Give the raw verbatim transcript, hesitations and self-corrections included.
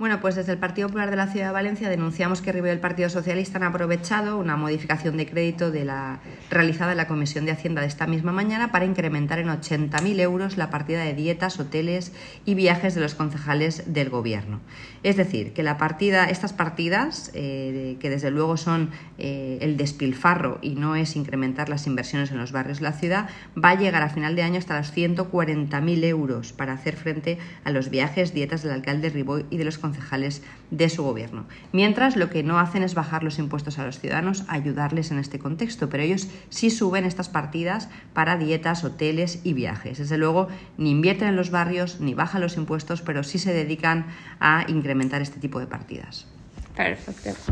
Bueno, pues desde el Partido Popular de la Ciudad de Valencia denunciamos que Ribeo y el Partido Socialista han aprovechado una modificación de crédito de la, realizada en la Comisión de Hacienda de esta misma mañana para incrementar en ochenta mil euros la partida de dietas, hoteles y viajes de los concejales del Gobierno. Es decir, que la partida, estas partidas, eh, que desde luego son eh, el despilfarro y no es incrementar las inversiones en los barrios de la ciudad, va a llegar a final de año hasta los ciento cuarenta mil euros para hacer frente a los viajes, dietas del alcalde Ribó y de los concejales de su gobierno. Mientras, lo que no hacen es bajar los impuestos a los ciudadanos, ayudarles en este contexto, pero ellos sí suben estas partidas para dietas, hoteles y viajes. Desde luego, ni invierten en los barrios, ni bajan los impuestos, pero sí se dedican a incrementar este tipo de partidas. Perfecto.